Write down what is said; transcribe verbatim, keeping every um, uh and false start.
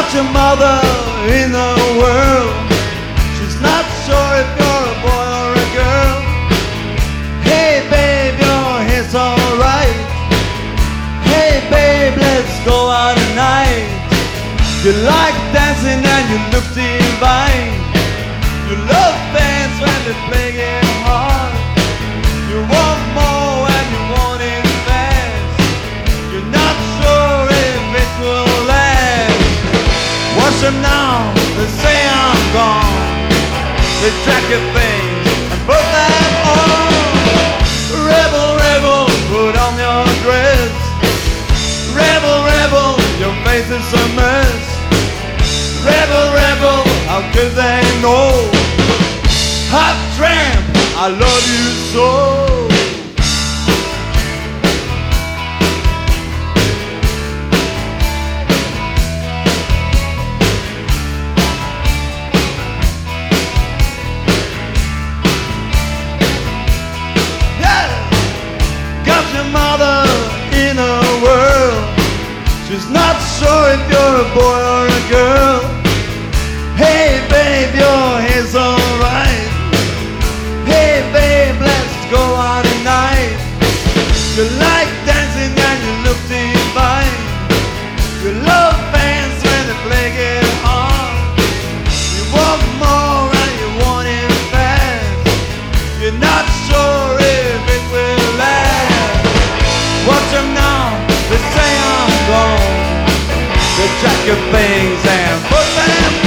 got your mother in the world. She's not sure if you're a boy or a girl. Hey babe, your hair's alright. Hey babe, let's go out tonight. You like dancing and you look divine. You love bands when they play it hard. You want more and you want it fast. You're not sure if it will last. Watch them now, they say I'm gone. They track your things and put them on. Rebel, rebel, put on your dress. Rebel, rebel, your face is a mess. Rebel, rebel, how could they know? Hot tramp, I love you so. Mother in a world. She's not sure if you're a boy or a girl. Hey babe, your hair's alright. Hey babe, let's go out tonight. You like dancing and you look divine. You love bands when they play it hard. You want more and you want it fast. You're not sure if it will last. Watch them now, they say I'm gone. They jack your things and put them